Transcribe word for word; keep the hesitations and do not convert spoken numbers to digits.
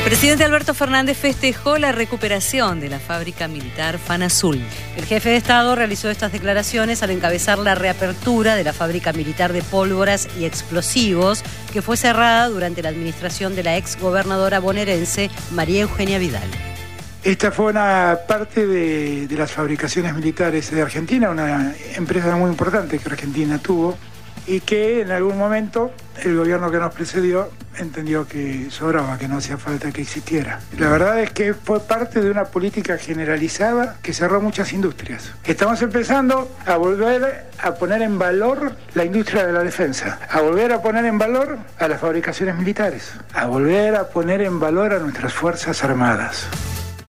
presidente Alberto Fernández festejó la recuperación de la fábrica militar FANASUL. El jefe de Estado realizó estas declaraciones al encabezar la reapertura de la fábrica militar de pólvoras y explosivos que fue cerrada durante la administración de la exgobernadora bonaerense María Eugenia Vidal. Esta fue una parte de, de las fabricaciones militares de Argentina, una empresa muy importante que Argentina tuvo y que en algún momento el gobierno que nos precedió entendió que sobraba, que no hacía falta que existiera. La verdad es que fue parte de una política generalizada que cerró muchas industrias. Estamos empezando a volver a poner en valor la industria de la defensa, a volver a poner en valor a las fabricaciones militares, a volver a poner en valor a nuestras Fuerzas Armadas.